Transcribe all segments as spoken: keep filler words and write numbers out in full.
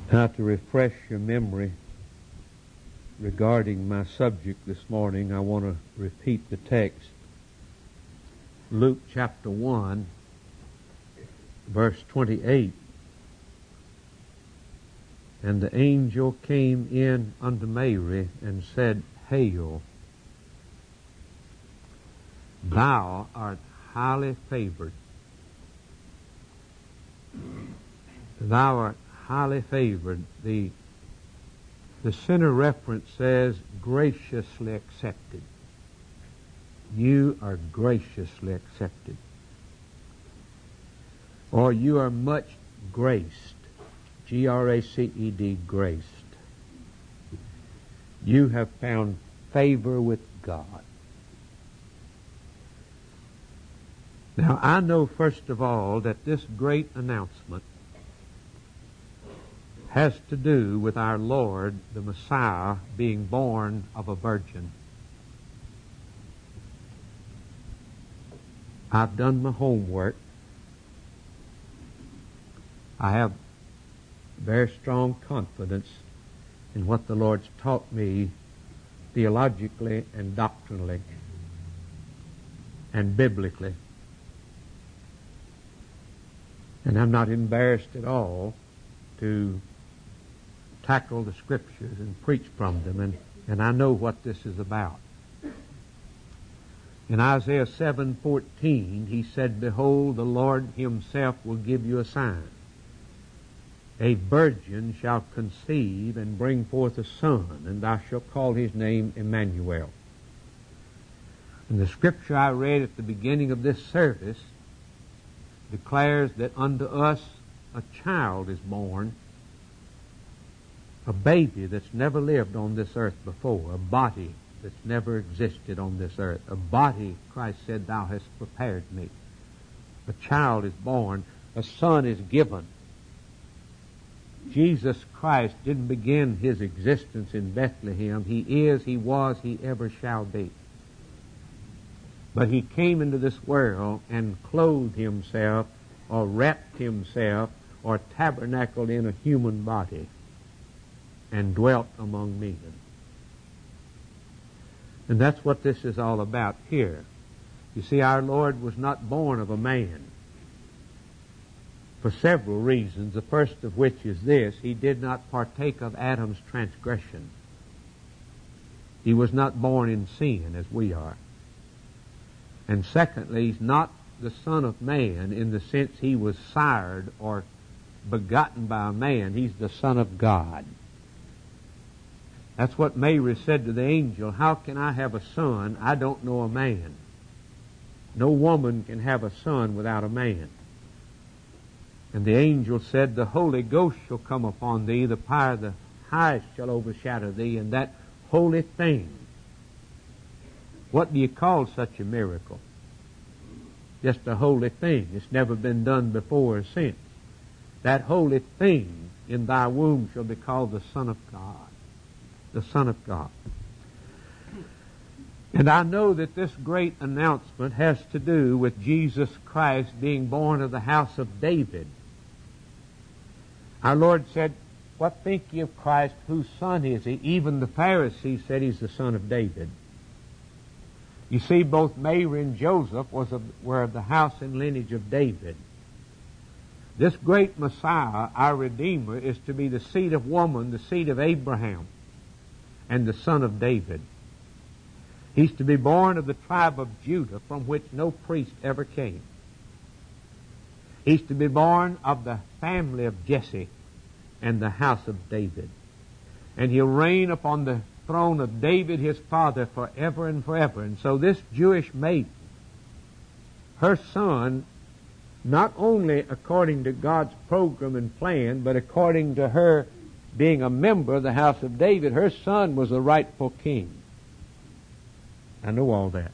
Now, to refresh your memory regarding my subject this morning, I want to repeat the text. Luke chapter one, verse twenty-eight. And the angel came in unto Mary and said, Hail, thou art highly favored. Thou art highly favored. The, the center reference says, graciously accepted. You are graciously accepted. Or you are much graced. G R A C E D, graced. You have found favor with God. Now, I know, first of all, that this great announcement has to do with our Lord, the Messiah, being born of a virgin. I've done my homework. I have very strong confidence in what the Lord's taught me theologically and doctrinally and biblically. And I'm not embarrassed at all to tackle the Scriptures and preach from them, and, and I know what this is about. In Isaiah seven fourteen, he said, Behold, the Lord himself will give you a sign. A virgin shall conceive and bring forth a son, and thou shalt call his name Emmanuel. And the scripture I read at the beginning of this service declares that unto us a child is born, a baby that's never lived on this earth before, a body that's never existed on this earth, a body, Christ said, thou hast prepared me. A child is born, a son is given. Jesus Christ didn't begin his existence in Bethlehem. He is, he was, he ever shall be. But he came into this world and clothed himself or wrapped himself or tabernacled in a human body and dwelt among men. And that's what this is all about here. You see, our Lord was not born of a man for several reasons, the first of which is this: he did not partake of Adam's transgression. He was not born in sin as we are. And secondly, he's not the Son of Man in the sense he was sired or begotten by a man. He's the Son of God. That's what Mary said to the angel, How can I have a son? I don't know a man. No woman can have a son without a man. And the angel said, The Holy Ghost shall come upon thee, the power of the highest shall overshadow thee, and that holy thing. What do you call such a miracle? Just a holy thing. It's never been done before or since. That holy thing in thy womb shall be called the Son of God. The Son of God. And I know that this great announcement has to do with Jesus Christ being born of the house of David. Our Lord said, What think ye of Christ? Whose son is he? Even the Pharisees said he's the son of David. You see, both Mary and Joseph was of, were of the house and lineage of David. This great Messiah, our Redeemer, is to be the seed of woman, the seed of Abraham, and the son of David. He's to be born of the tribe of Judah, from which no priest ever came. He's to be born of the family of Jesse and the house of David. And he'll reign upon the throne of David his father forever and forever. And so this Jewish maiden, her son, not only according to God's program and plan, but according to her being a member of the house of David, her son was the rightful king. I know all that.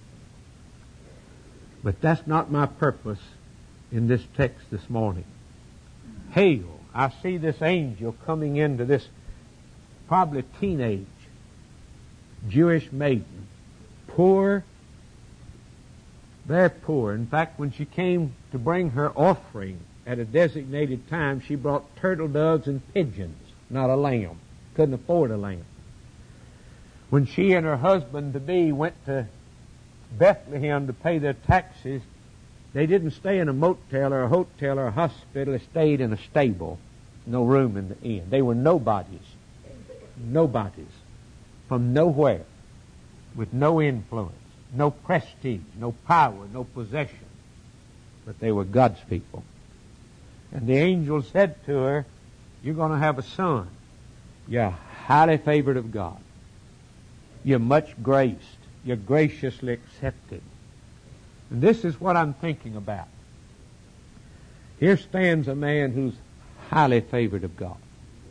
But that's not my purpose in this text this morning. Hail, I see this angel coming into this probably teenage Jewish maiden. Poor, very poor. In fact, when she came to bring her offering at a designated time, she brought turtle doves and pigeons, not a lamb. Couldn't afford a lamb. When she and her husband-to-be went to Bethlehem to pay their taxes, they didn't stay in a motel or a hotel or a hospital. They stayed in a stable. No room in the inn. They were nobodies. Nobodies. From nowhere. With no influence, no prestige, no power, no possession. But they were God's people. And the angel said to her, you're going to have a son. You're highly favored of God. You're much graced. You're graciously accepted. And this is what I'm thinking about. Here stands a man who's highly favored of God.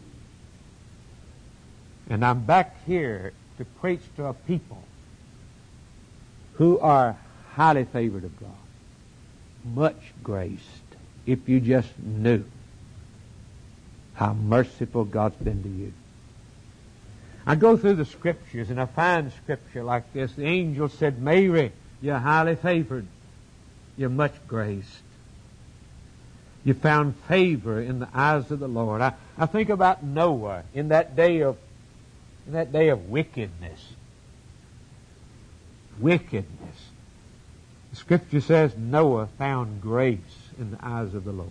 And I'm back here to preach to a people who are highly favored of God. Much graced. If you just knew how merciful God's been to you. I go through the scriptures and I find scripture like this. The angel said, Mary, you're highly favored. You're much graced. You found favor in the eyes of the Lord. I, I think about Noah in that day of in that day of wickedness. Wickedness. The scripture says Noah found grace in the eyes of the Lord.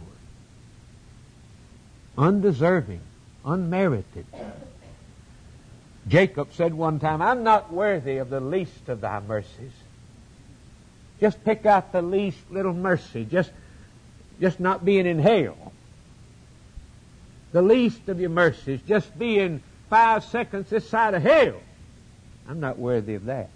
Undeserving, unmerited. Jacob said one time, I'm not worthy of the least of thy mercies. Just pick out the least little mercy. Just, just not being in hell. The least of your mercies. Just being five seconds this side of hell. I'm not worthy of that.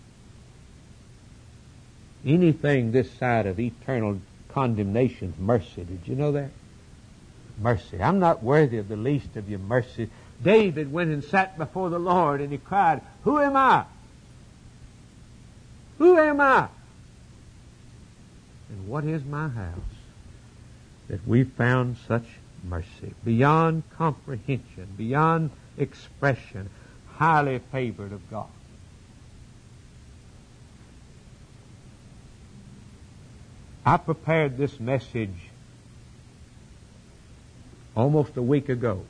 Anything this side of eternal condemnation is mercy. Did you know that? Mercy. I'm not worthy of the least of your mercy. David went and sat before the Lord and he cried, who am I? Who am I? And what is my house that we found such mercy, beyond comprehension, beyond expression, highly favored of God. I prepared this message almost a week ago.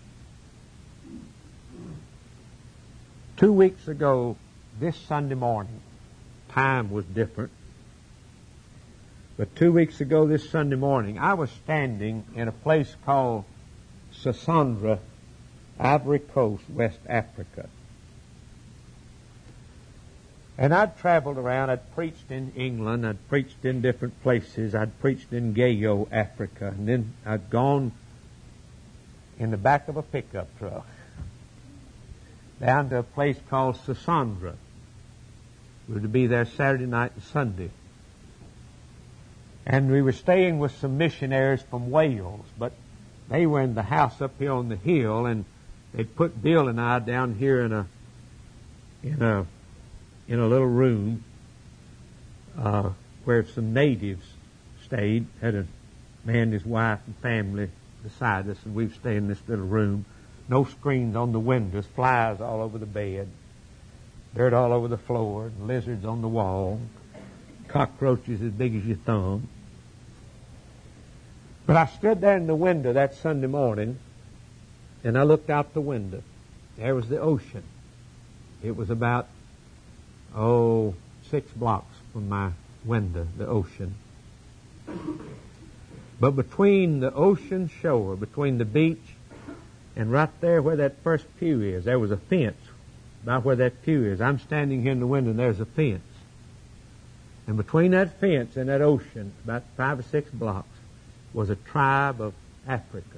Two weeks ago, this Sunday morning, time was different. But two weeks ago, this Sunday morning, I was standing in a place called Sassandra, Ivory Coast, West Africa. And I'd traveled around. I'd preached in England. I'd preached in different places. I'd preached in Gayo, Africa. And then I'd gone in the back of a pickup truck down to a place called Sassandra. We were to be there Saturday night and Sunday. And we were staying with some missionaries from Wales, but they were in the house up here on the hill, and they'd put Bill and I down here in a in a in a little room uh, where some natives stayed. Had a man, his wife, and family beside us, and we'd stay in this little room. No screens on the windows, flies all over the bed, dirt all over the floor, and lizards on the wall, cockroaches as big as your thumb. But I stood there in the window that Sunday morning, and I looked out the window. There was the ocean. It was about, oh, six blocks from my window, the ocean. But between the ocean shore, between the beach, and right there where that first pew is, there was a fence. About where that pew is. I'm standing here in the window, and there's a fence. And between that fence and that ocean, about five or six blocks, was a tribe of Africans.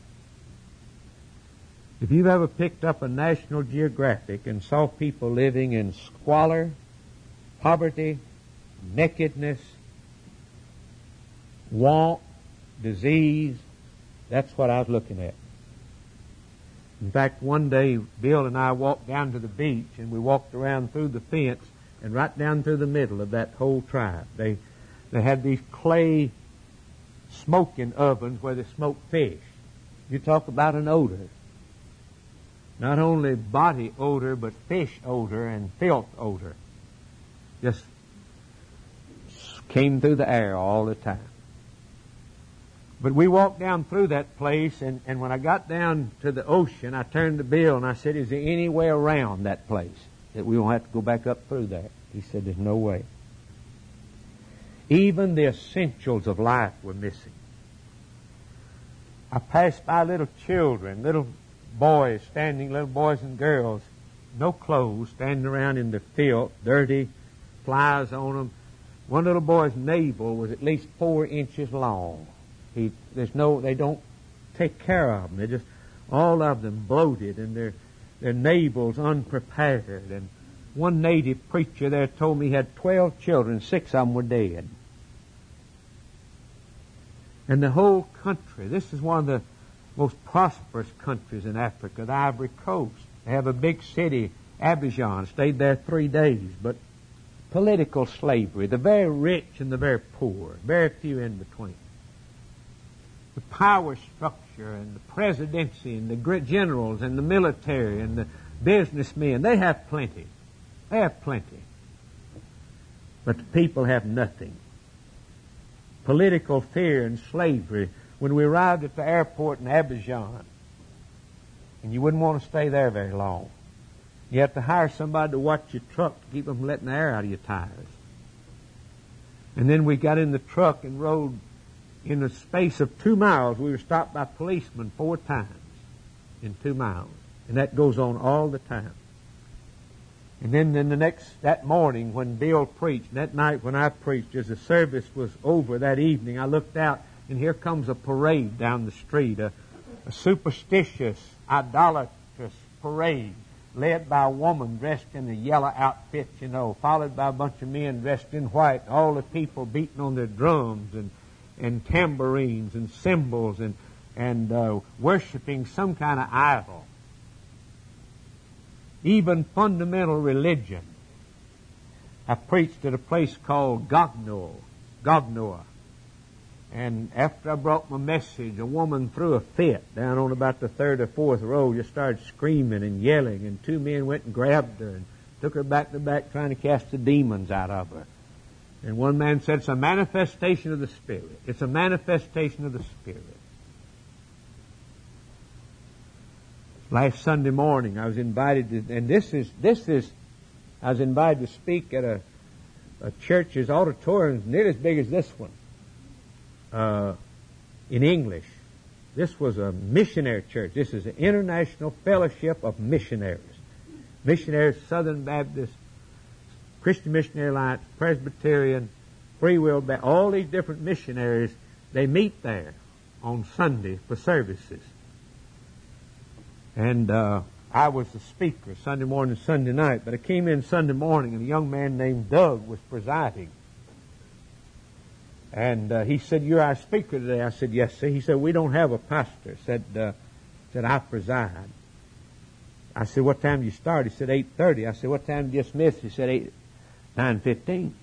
If you've ever picked up a National Geographic and saw people living in squalor, poverty, nakedness, want, disease, that's what I was looking at. In fact, one day, Bill and I walked down to the beach, and we walked around through the fence, and right down through the middle of that whole tribe. They they had these clay smoking ovens where they smoked fish. You talk about an odor. Not only body odor, but fish odor and filth odor. Just came through the air all the time. But we walked down through that place, and, and when I got down to the ocean, I turned to Bill and I said, is there any way around that place that we won't have to go back up through there? He said, there's no way. Even the essentials of life were missing. I passed by little children, little boys standing, little boys and girls, no clothes, standing around in the filth, dirty, flies on them. One little boy's navel was at least four inches long. He, there's no, they don't take care of them. They're just, all of them bloated and their, their navels unprepared. And one native preacher there told me he had twelve children, six of them were dead. And the whole country, this is one of the most prosperous countries in Africa, the Ivory Coast. They have a big city, Abidjan. Stayed there three days, but political slavery, the very rich and the very poor, very few in between. The power structure and the presidency and the great generals and the military and the businessmen, they have plenty. They have plenty. But the people have nothing. Political fear and slavery. When we arrived at the airport in Abidjan, and you wouldn't want to stay there very long. You have to hire somebody to watch your truck to keep them from letting the air out of your tires. And then we got in the truck and rode in the space of two miles. We were stopped by policemen four times in two miles. And that goes on all the time. And then in the next, that morning when Bill preached, that night when I preached, as the service was over that evening, I looked out and here comes a parade down the street, a, a superstitious, idolatrous parade led by a woman dressed in a yellow outfit, you know, followed by a bunch of men dressed in white, all the people beating on their drums and, and tambourines and cymbals and, and uh, worshiping some kind of idol. Even fundamental religion. I preached at a place called Gognoa, Gognoa. And after I brought my message, a woman threw a fit down on about the third or fourth row, just started screaming and yelling, and two men went and grabbed her and took her back to back trying to cast the demons out of her. And one man said, it's a manifestation of the Spirit. It's a manifestation of the Spirit. Last Sunday morning, I was invited to, and this is, this is, I was invited to speak at a, a church's auditorium nearly as big as this one, uh, in English. This was a missionary church. This is an International Fellowship of Missionaries. Missionaries, Southern Baptist, Christian Missionary Alliance, Presbyterian, Free Will Baptist, all these different missionaries, they meet there on Sunday for services. And uh, I was the speaker Sunday morning and Sunday night, but I came in Sunday morning and a young man named Doug was presiding. And uh, he said, you're our speaker today. I said, yes, sir. He said, we don't have a pastor. Said, uh, said I preside. I said, what time do you start? He said, eight thirty. I said, what time do you dismiss? He said, eight, nine fifteen.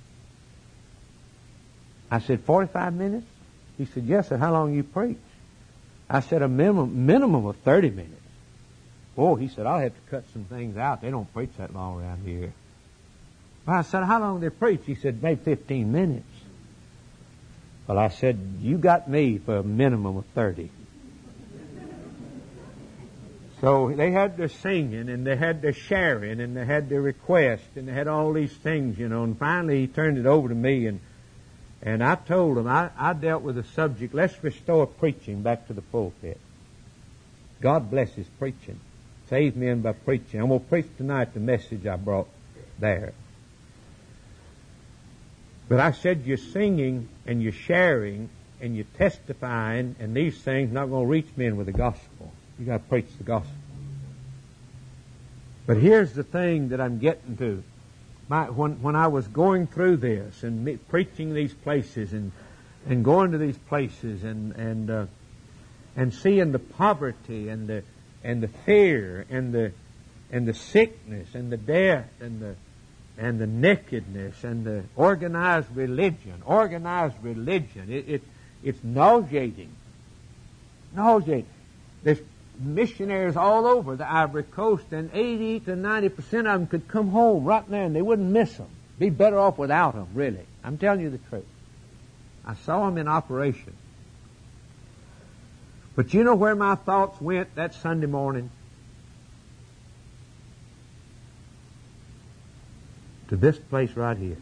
I said, forty-five minutes? He said, yes, sir. How long you preach? I said, a minimum, minimum of thirty minutes. Oh, he said, I'll have to cut some things out. They don't preach that long around here. Well, I said, how long do they preach? He said, maybe fifteen minutes. Well, I said, you got me for a minimum of thirty. So they had their singing, and they had their sharing, and they had their request, and they had all these things, you know. And finally he turned it over to me, and and I told him, I, I dealt with the subject, let's restore preaching back to the pulpit. God bless his preaching. Save men by preaching. I'm going to preach tonight the message I brought there. But I said you're singing and you're sharing and you're testifying, and these things are not going to reach men with the gospel. You got to preach the gospel. But here's the thing that I'm getting to. My, when when I was going through this and me, preaching these places and and going to these places and and uh, and seeing the poverty and the and the fear and the and the sickness and the death and the and the nakedness and the organized religion, organized religion, it, it it's nauseating, nauseating. There's missionaries all over the Ivory Coast, and eighty to ninety percent of them could come home right there, and they wouldn't miss them. Be better off without them, really. I'm telling you the truth. I saw them in operation. But you know where my thoughts went that Sunday morning? To this place right here.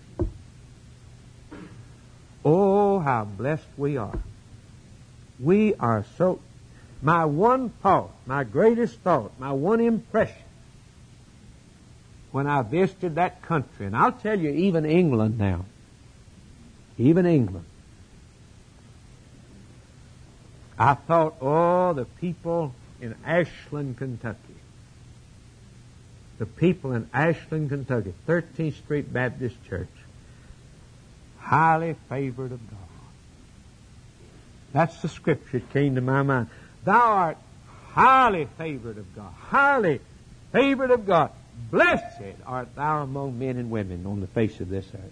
Oh, how blessed we are. We are so... My one thought, my greatest thought, my one impression when I visited that country, and I'll tell you, even England now, even England, I thought, oh, the people in Ashland, Kentucky, the people in Ashland, Kentucky, thirteenth Street Baptist Church, highly favored of God. That's the scripture that came to my mind. Thou art highly favored of God, highly favored of God. Blessed art thou among men and women on the face of this earth.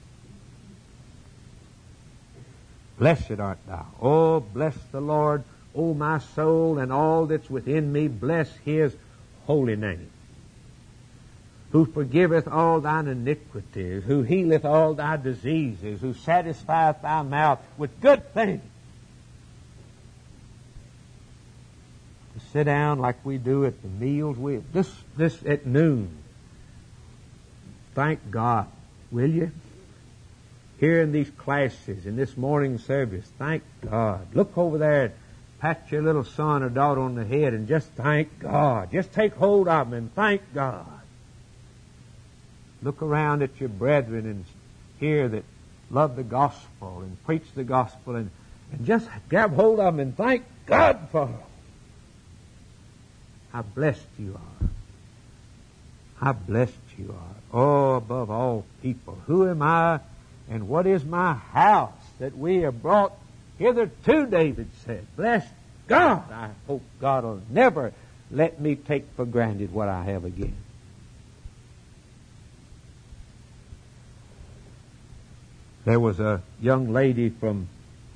Blessed art thou. Oh, bless the Lord, O my soul, and all that's within me. Bless His holy name. Who forgiveth all thine iniquities, who healeth all thy diseases, who satisfieth thy mouth with good things. To sit down like we do at the meals, we this this at noon. Thank God, will you? Here in these classes, in this morning service, thank God. Look over there and pat your little son or daughter on the head and just thank God. Just take hold of them and thank God. Look around at your brethren and hear that love the gospel and preach the gospel and, and just grab hold of them and thank God for them. How blessed you are. How blessed you are. Oh, above all people, who am I and what is my house that we are brought hitherto, David said. Bless God. I hope God will never let me take for granted what I have again. There was a young lady from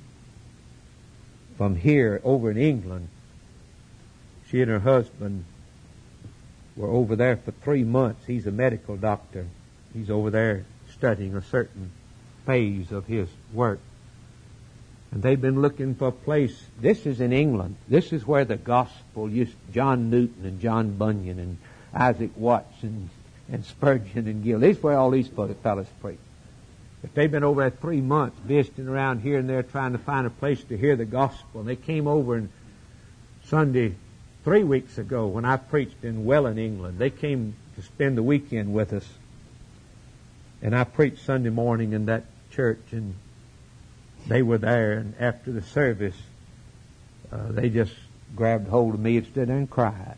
from here over in England. She and her husband were over there for three months. He's a medical doctor. He's over there studying a certain phase of his work. And they've been looking for a place. This is in England. This is where the gospel used, John Newton and John Bunyan and Isaac Watts and, and Spurgeon and Gill. This is where all these fellows preach. But they've been over there three months visiting around here and there trying to find a place to hear the gospel. And they came over and Sunday, three weeks ago, when I preached in Welland, England. They came to spend the weekend with us. And I preached Sunday morning in that church, and they were there. And after the service, uh, they just grabbed hold of me and stood there and cried.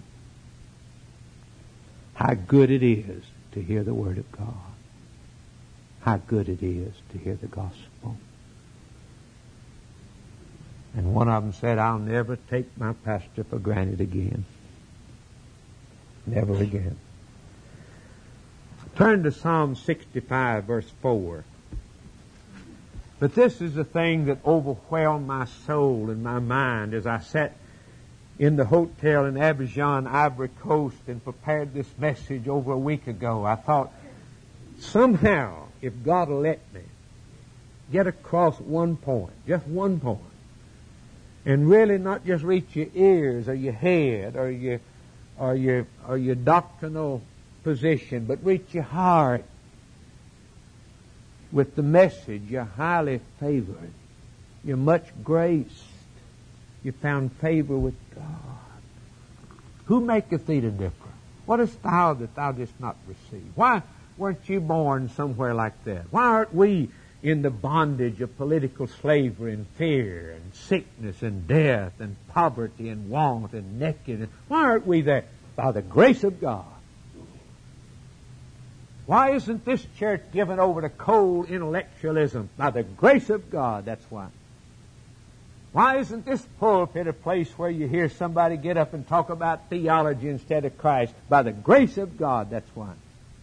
How good it is to hear the Word of God. How good it is to hear the gospel. And one of them said, I'll never take my pastor for granted again. Never again. Turn to Psalm sixty-five, verse four. But this is the thing that overwhelmed my soul and my mind as I sat in the hotel in Abidjan, Ivory Coast, and prepared this message over a week ago. I thought, somehow, if God will let me get across one point, just one point, and really not just reach your ears or your head or your or your or your doctrinal position, but reach your heart with the message. You're highly favored. You're much graced. You found favor with God. Who maketh thee to differ? What is thou that thou didst not receive? Why weren't you born somewhere like that? Why aren't we in the bondage of political slavery and fear and sickness and death and poverty and want and nakedness? Why aren't we there? By the grace of God. Why isn't this church given over to cold intellectualism? By the grace of God, that's why. Why isn't this pulpit a place where you hear somebody get up and talk about theology instead of Christ? By the grace of God, that's why.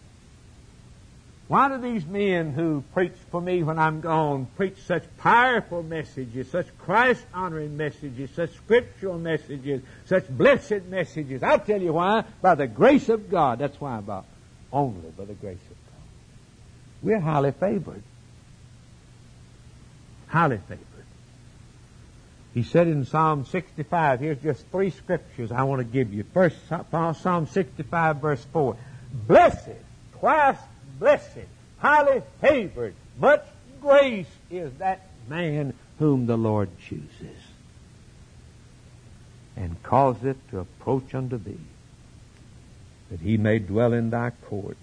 Why do these men who preach for me when I'm gone preach such powerful messages, such Christ-honoring messages, such scriptural messages, such blessed messages? I'll tell you why. By the grace of God. That's why, about only by the grace of God. We're highly favored. Highly favored. He said in Psalm sixty-five, here's just three scriptures I want to give you. First, Psalm sixty-five, verse four. Blessed, twice blessed, highly favored, much grace is that man whom the Lord chooses, and causeth to approach unto thee, that he may dwell in thy courts.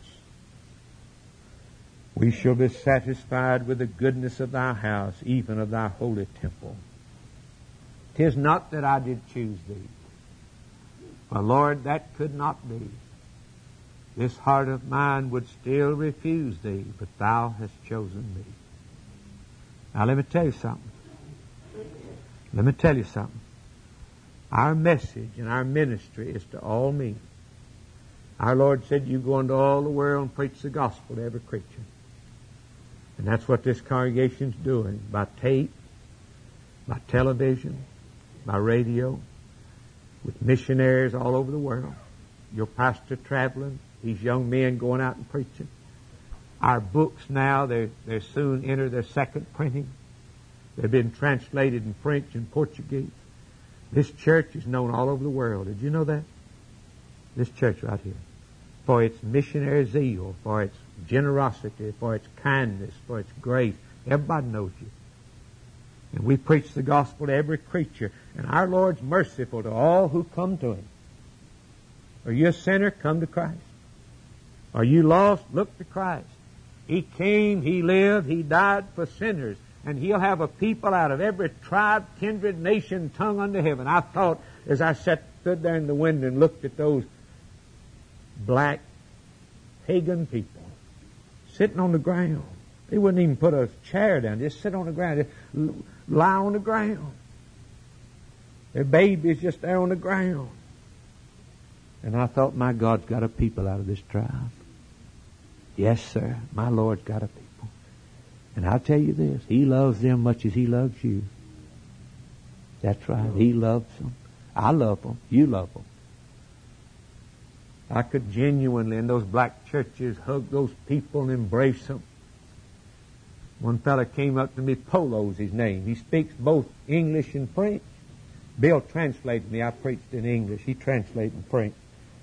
We shall be satisfied with the goodness of thy house, even of thy holy temple. 'Tis not that I did choose thee. For, Lord, that could not be. This heart of mine would still refuse thee, but thou hast chosen me. Now let me tell you something. Let me tell you something. Our message and our ministry is to all men. Our Lord said, you go into all the world and preach the gospel to every creature. And that's what this congregation's doing, by tape, by television, by radio, with missionaries all over the world. Your pastor traveling, these young men going out and preaching. Our books now, they're, they're soon enter their second printing. They've been translated in French and Portuguese. This church is known all over the world. Did you know that? This church right here. For its missionary zeal, for its generosity, for its kindness, for its grace. Everybody knows you. And we preach the gospel to every creature. And our Lord's merciful to all who come to Him. Are you a sinner? Come to Christ. Are you lost? Look to Christ. He came, He lived, He died for sinners. And He'll have a people out of every tribe, kindred, nation, tongue under heaven. I thought as I sat, stood there in the window and looked at those black pagan people sitting on the ground. They wouldn't even put a chair down. Just sit on the ground. Just lie on the ground. Their babies just there on the ground. And I thought, my God's got a people out of this tribe. Yes, sir. My Lord's got a people. And I'll tell you this. He loves them much as He loves you. That's right. He loves them. I love them. You love them. I could genuinely, in those black churches, hug those people and embrace them. One fella came up to me, Polo's his name. He speaks both English and French. Bill translated me. I preached in English. He translated in French.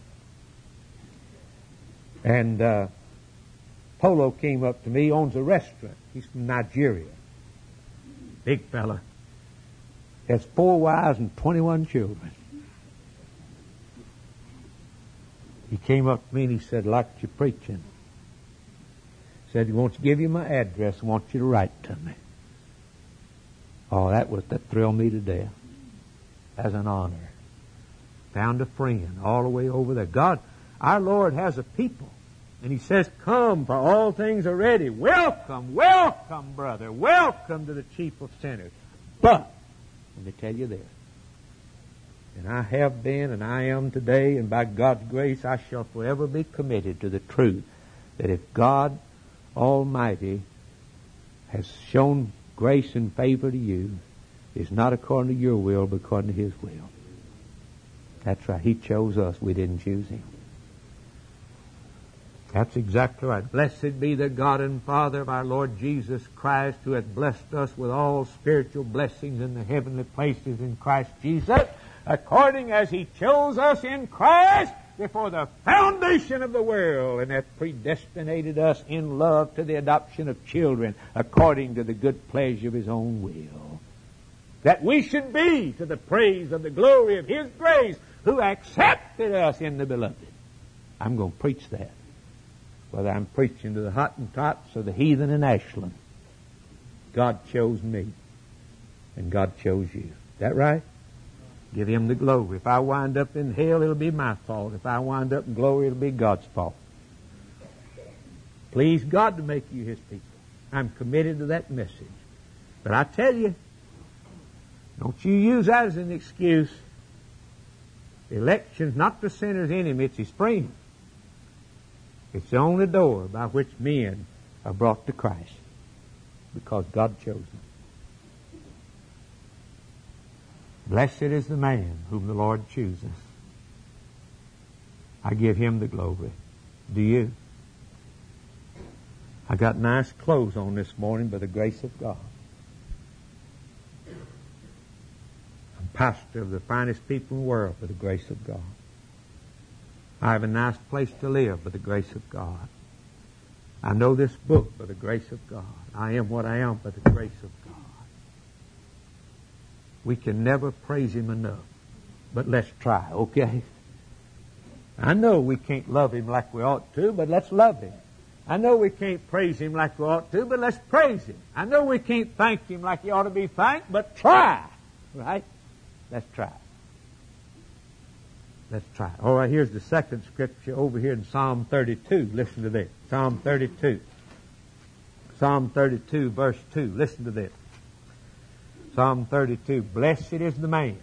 And uh, Polo came up to me, owns a restaurant. He's from Nigeria. Big fella. Has four wives and twenty-one children. He came up to me and he said, like you preaching. He said, he wants to give you my address. I want you to write to me. Oh, that was, that thrilled me to death. As an honor. Found a friend all the way over there. God, our Lord has a people. And He says, come, for all things are ready. Welcome, welcome, brother. Welcome to the chief of sinners. But, let me tell you this. And I have been and I am today, and by God's grace I shall forever be committed to the truth that if God Almighty has shown grace and favor to you, it's not according to your will, but according to His will. That's right. He chose us. We didn't choose Him. That's exactly right. Blessed be the God and Father of our Lord Jesus Christ, who hath blessed us with all spiritual blessings in the heavenly places in Christ Jesus, according as He chose us in Christ before the foundation of the world, and hath predestinated us in love to the adoption of children, according to the good pleasure of His own will, that we should be to the praise of the glory of His grace, who accepted us in the beloved. I'm going to preach that, whether I'm preaching to the Hottentots or the heathen in Ashland. God chose me, and God chose you. Is that right? Give Him the glory. If I wind up in hell, it'll be my fault. If I wind up in glory, it'll be God's fault. Please God to make you His people. I'm committed to that message. But I tell you, don't you use that as an excuse. Election's not the sinner's enemy, it's his friend. It's the only door by which men are brought to Christ, because God chose them. Blessed is the man whom the Lord chooses. I give Him the glory. Do you? I got nice clothes on this morning by the grace of God. pastor of the finest people in the world by the grace of God. I have a nice place to live by the grace of God. I know this book by the grace of God. I am what I am by the grace of God. We can never praise Him enough. But let's try, okay? I know we can't love Him like we ought to, but let's love Him. I know we can't praise Him like we ought to, but let's praise Him. I know we can't thank Him like He ought to be thanked, but try. Right? Let's try. Let's try. All right, here's the second scripture over here in Psalm thirty-two. Listen to this. Psalm thirty-two. Psalm thirty-two, verse two. Listen to this. Psalm thirty-two. Blessed is the man.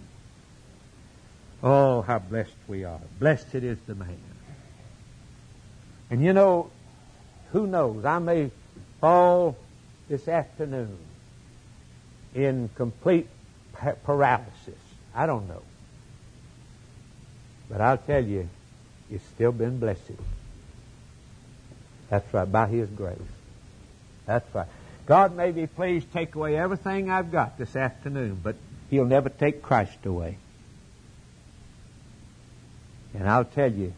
Oh, how blessed we are. Blessed is the man. And you know, who knows? I may fall this afternoon in complete paralysis. I don't know. But I'll tell you, it's still been blessed. That's right, by His grace. That's right. God may be pleased to take away everything I've got this afternoon, but He'll never take Christ away. And I'll tell you,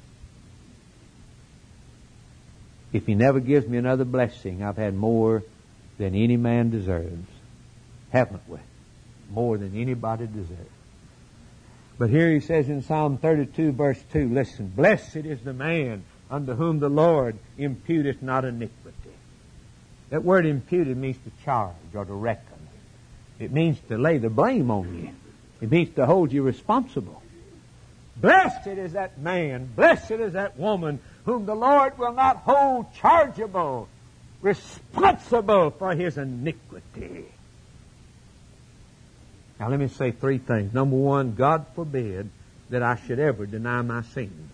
if He never gives me another blessing, I've had more than any man deserves. Haven't we? More than anybody deserves. But here He says in Psalm thirty-two, verse two, listen, blessed is the man unto whom the Lord imputeth not iniquity. That word imputed means to charge or to reckon. It means to lay the blame on you. It means to hold you responsible. Blessed is that man, blessed is that woman whom the Lord will not hold chargeable, responsible for his iniquity. Now let me say three things. Number one, God forbid that I should ever deny my sins.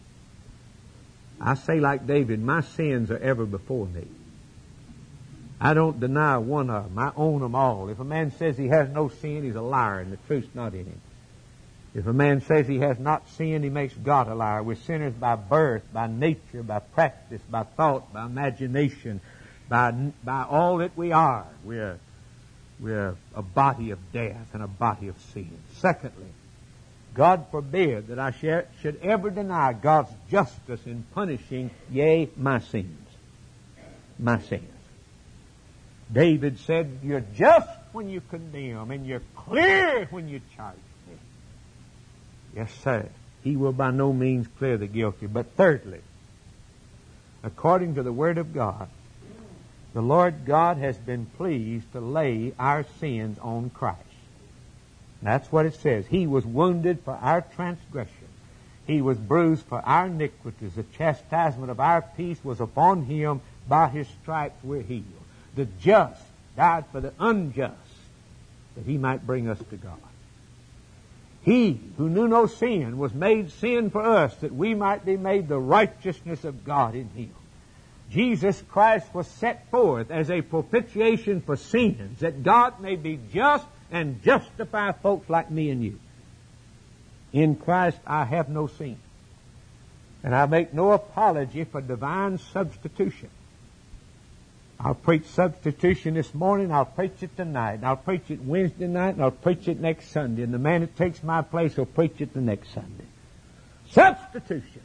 I say like David, my sins are ever before me. I don't deny one of them. I own them all. If a man says he has no sin, he's a liar and the truth's not in him. If a man says he has not sinned, he makes God a liar. We're sinners by birth, by nature, by practice, by thought, by imagination, by by all that we are. We're, we're a body of death and a body of sin. Secondly, God forbid that I should, should ever deny God's justice in punishing, yea, my sins. My sins. David said, you're just when you condemn and you're clear when you charge me. Yes, sir. He will by no means clear the guilty. But thirdly, according to the Word of God, the Lord God has been pleased to lay our sins on Christ. That's what it says. He was wounded for our transgression. He was bruised for our iniquities. The chastisement of our peace was upon Him. By His stripes we're healed. The just died for the unjust, that He might bring us to God. He who knew no sin was made sin for us, that we might be made the righteousness of God in Him. Jesus Christ was set forth as a propitiation for sins, that God may be just and justify folks like me and you. In Christ I have no sin. And I make no apology for divine substitution. I'll preach substitution this morning, I'll preach it tonight, and I'll preach it Wednesday night, and I'll preach it next Sunday. And the man that takes my place will preach it the next Sunday. Substitution.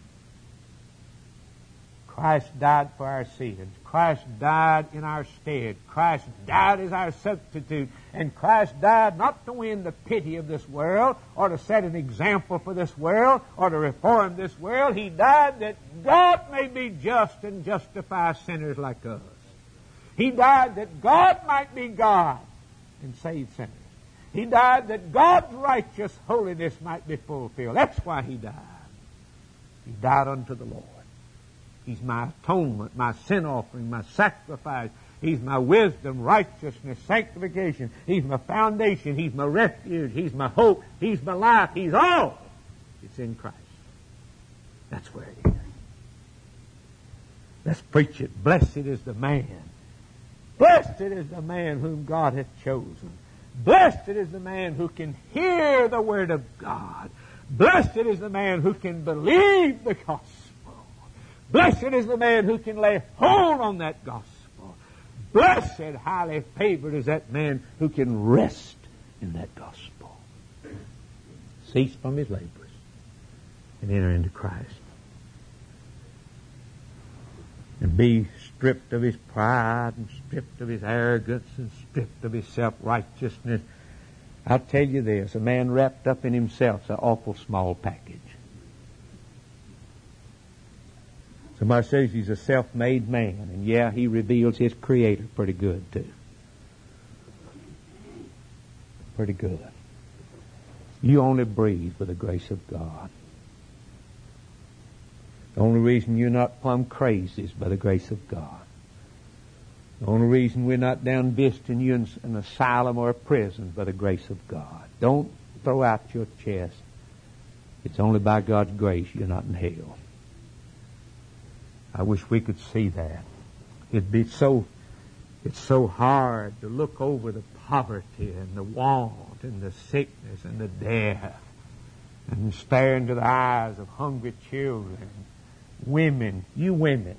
Christ died for our sins. Christ died in our stead. Christ died as our substitute. And Christ died not to win the pity of this world, or to set an example for this world, or to reform this world. He died that God may be just and justify sinners like us. He died that God might be God and save sinners. He died that God's righteous holiness might be fulfilled. That's why He died. He died unto the Lord. He's my atonement, my sin offering, my sacrifice. He's my wisdom, righteousness, sanctification. He's my foundation. He's my refuge. He's my hope. He's my life. He's all. It's in Christ. That's where it is. Let's preach it. Blessed is the man. Blessed is the man whom God hath chosen. Blessed is the man who can hear the Word of God. Blessed is the man who can believe the gospel. Blessed is the man who can lay hold on that gospel. Blessed, highly favored is that man who can rest in that gospel. cease from his labors and enter into Christ. And be stripped of his pride and stripped of his arrogance and stripped of his self-righteousness. I'll tell you this, a man wrapped up in himself is an awful small package. Somebody says he's a self-made man, and yeah, he reveals his Creator pretty good too. Pretty good. You only breathe with the grace of God. The only reason you're not plumb crazy is by the grace of God. The only reason we're not down visiting you in an asylum or a prison is by the grace of God. Don't throw out your chest. It's only by God's grace you're not in hell. I wish we could see that. It'd be so, it's so hard to look over the poverty and the want and the sickness and the death and stare into the eyes of hungry children, women, you women.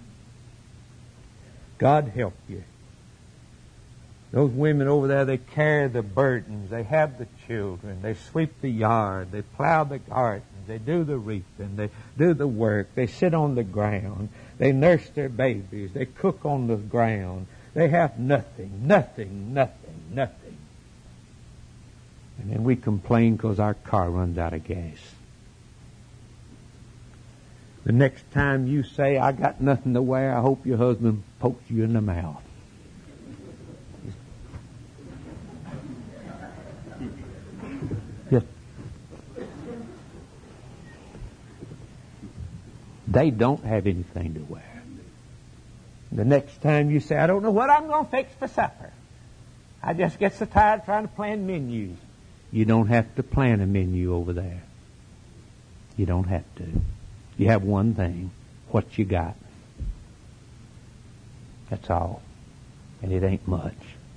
God help you. Those women over there, they carry the burdens, they have the children, they sweep the yard, they plow the garden, they do the reaping, they do the work, they sit on the ground, they nurse their babies, they cook on the ground. They have nothing, nothing, nothing, nothing. And then we complain because our car runs out of gas. The next time you say, I got nothing to wear, I hope your husband pokes you in the mouth. Just, they don't have anything to wear. The next time you say, I don't know what I'm going to fix for supper. I just get so tired trying to plan menus. You don't have to plan a menu over there. You don't have to. You have one thing, what you got. That's all. And it ain't much.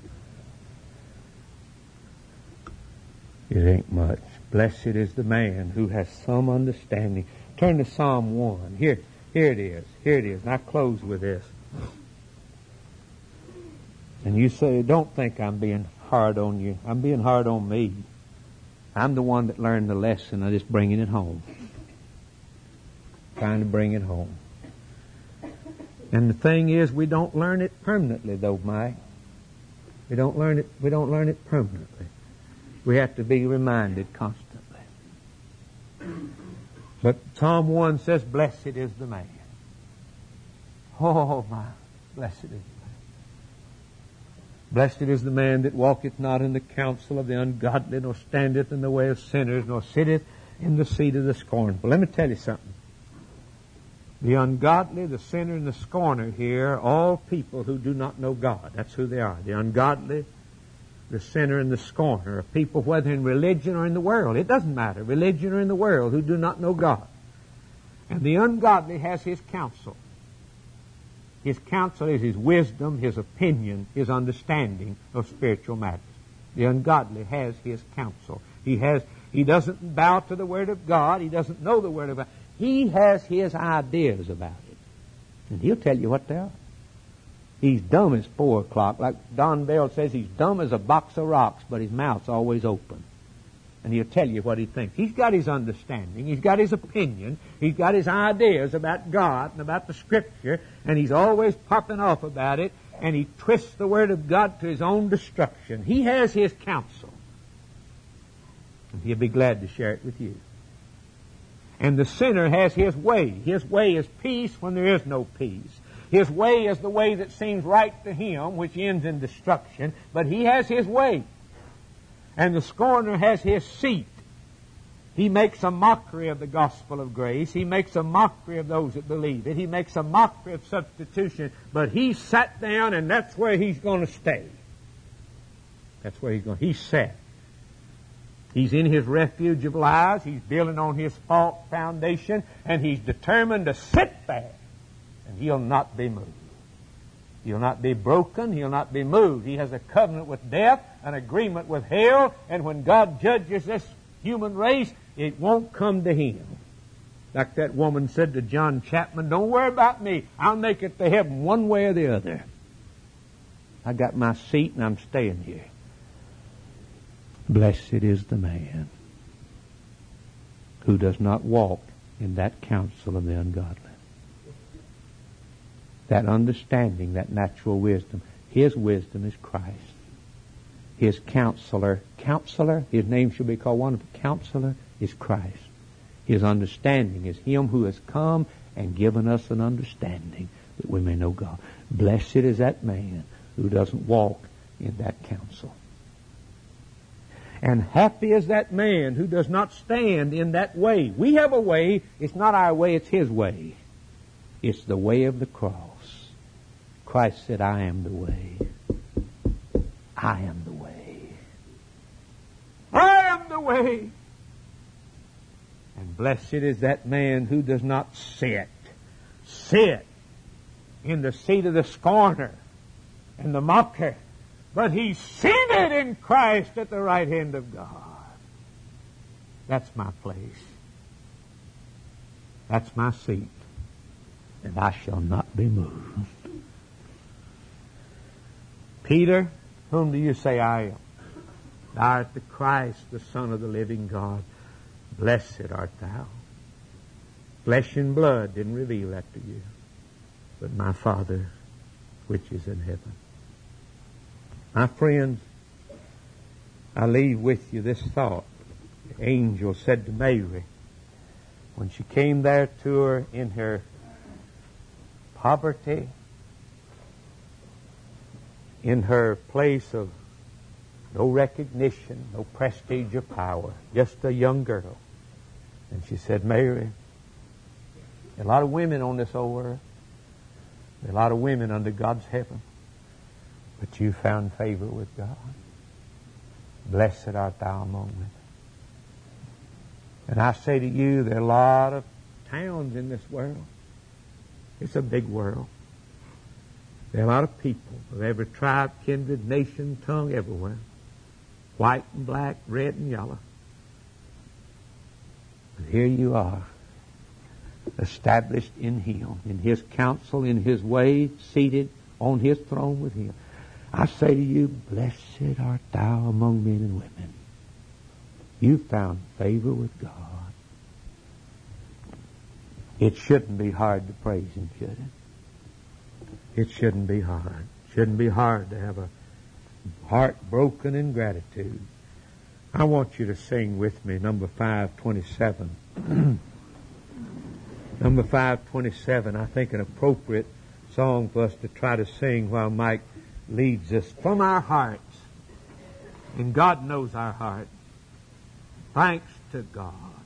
It ain't much. Blessed is the man who has some understanding. Turn to Psalm one. Here, here it is. Here it is. And I close with this. And you say, don't think I'm being hard on you. I'm being hard on me. I'm the one that learned the lesson. I'm just bringing it home. Trying to bring it home. And the thing is, we don't learn it permanently, though, Mike. We don't learn it. We don't learn it permanently. We have to be reminded constantly. But Psalm one says, "Blessed is the man." Oh my, blessed is the man. Blessed is the man that walketh not in the counsel of the ungodly, nor standeth in the way of sinners, nor sitteth in the seat of the scornful. Let me tell you something. The ungodly, the sinner, and the scorner here are all people who do not know God. That's who they are. The ungodly, the sinner, and the scorner are people, whether in religion or in the world. It doesn't matter, religion or in the world, who do not know God. And the ungodly has his counsel. His counsel is his wisdom, his opinion, his understanding of spiritual matters. The ungodly has his counsel. He has. He doesn't bow to the Word of God. He doesn't know the Word of God. He has his ideas about it. And he'll tell you what they are. He's dumb as four o'clock. Like Don Bell says, he's dumb as a box of rocks, but his mouth's always open. And he'll tell you what he thinks. He's got his understanding. He's got his opinion. He's got his ideas about God and about the Scripture. And he's always popping off about it. And he twists the Word of God to his own destruction. He has his counsel. And he'll be glad to share it with you. And the sinner has his way. His way is peace when there is no peace. His way is the way that seems right to him, which ends in destruction. But he has his way. And the scorner has his seat. He makes a mockery of the gospel of grace. He makes a mockery of those that believe it. He makes a mockery of substitution. But he sat down, and that's where he's going to stay. That's where he's going. He's set. He's in his refuge of lies. He's building on his false foundation, and he's determined to sit there, and he'll not be moved. He'll not be broken. He'll not be moved. He has a covenant with death, an agreement with hell, and when God judges this human race, it won't come to him. Like that woman said to John Chapman, don't worry about me. I'll make it to heaven one way or the other. I got my seat, and I'm staying here. Blessed is the man who does not walk in that counsel of the ungodly. That understanding, that natural wisdom. His wisdom is Christ. His counselor, counselor, his name should be called Wonderful Counselor, is Christ. His understanding is Him who has come and given us an understanding that we may know God. Blessed is that man who doesn't walk in that counsel. And happy is that man who does not stand in that way. We have a way. It's not our way, it's His way. It's the way of the cross. Christ said, I am the way. I am the way. I am the way. And blessed is that man who does not sit, sit in the seat of the scorner and the mocker, but he's seated in Christ at the right hand of God. That's my place. That's my seat. And I shall not be moved. Peter, whom do you say I am? Thou art the Christ, the Son of the living God. Blessed art thou. Flesh and blood didn't reveal that to you, but my Father which is in heaven. My friends, I leave with you this thought. The angel said to Mary, when she came there to her in her poverty, in her place of no recognition, no prestige or power, just a young girl. And she said, Mary, there are a lot of women on this old earth. There are a lot of women under God's heaven. But you found favor with God. Blessed art thou among women. And I say to you, there are a lot of towns in this world. It's a big world. There are a lot of people of every tribe, kindred, nation, tongue, everywhere. White and black, red and yellow. But here you are, established in Him, in His counsel, in His way, seated on His throne with Him. I say to you, blessed art thou among men and women. You found favor with God. It shouldn't be hard to praise Him, should it? It shouldn't be hard. It shouldn't be hard to have a heart broken in gratitude. I want you to sing with me number five twenty-seven. Number five twenty-seven, I think an appropriate song for us to try to sing while Mike leads us from our hearts. And God knows our heart. Thanks to God.